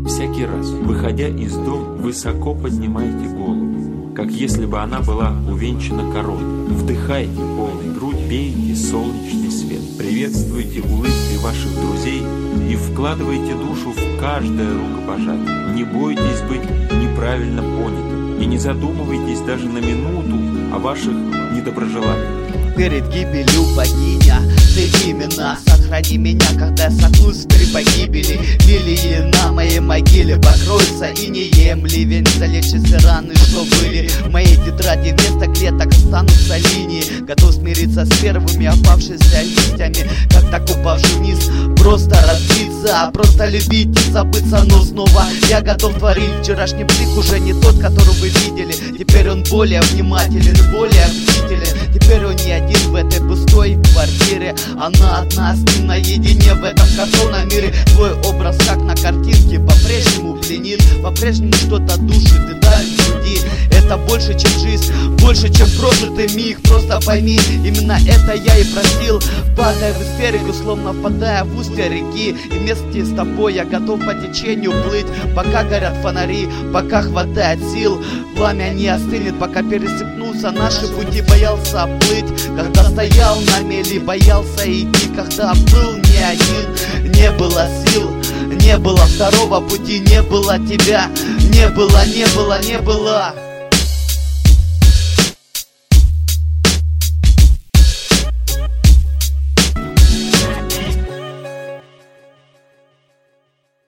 Всякий раз, выходя из дома, высоко поднимайте голову, как если бы она была увенчана короной. Вдыхайте полной грудь, пейте солнечный свет. Приветствуйте улыбкой ваших друзей и вкладывайте душу в каждое рукопожатие. Не бойтесь быть неправильно понятым и не задумывайтесь даже на минуту о ваших недоброжеланиях. Перед гибелью богиня, ты именно сохрани меня, когда я согнусь при погибели. Лилии на моей могиле покроются инеем, ливень залечит все раны, что были в моей тетради. Вместо клеток останутся линии, готов смириться с первыми опавшимися листьями, как так упавший вниз, просто разбиться, просто любить и забыться. Но снова я готов творить. Вчерашний блик уже не тот, который вы видели. Теперь он более внимателен, более бдителен. Теперь он не один в этой пустой квартире, она одна с ним наедине в этом картонном мире. Твой образ, как на картинке, по-прежнему пленит, по-прежнему что-то душит и давит в груди. Это больше, чем жизнь, больше, чем прожитый миг. Просто пойми, именно это я и просил. Падая в истерику, словно впадая в устье реки, и вместе с тобой я готов по течению плыть, пока горят фонари, пока хватает сил. Пламя не остынет, пока пересекнутся наши пути. Боялся плыть, когда стоял на мели, боялся идти, когда был не один. Не было сил, не было второго пути, не было тебя, не было, не было, не было.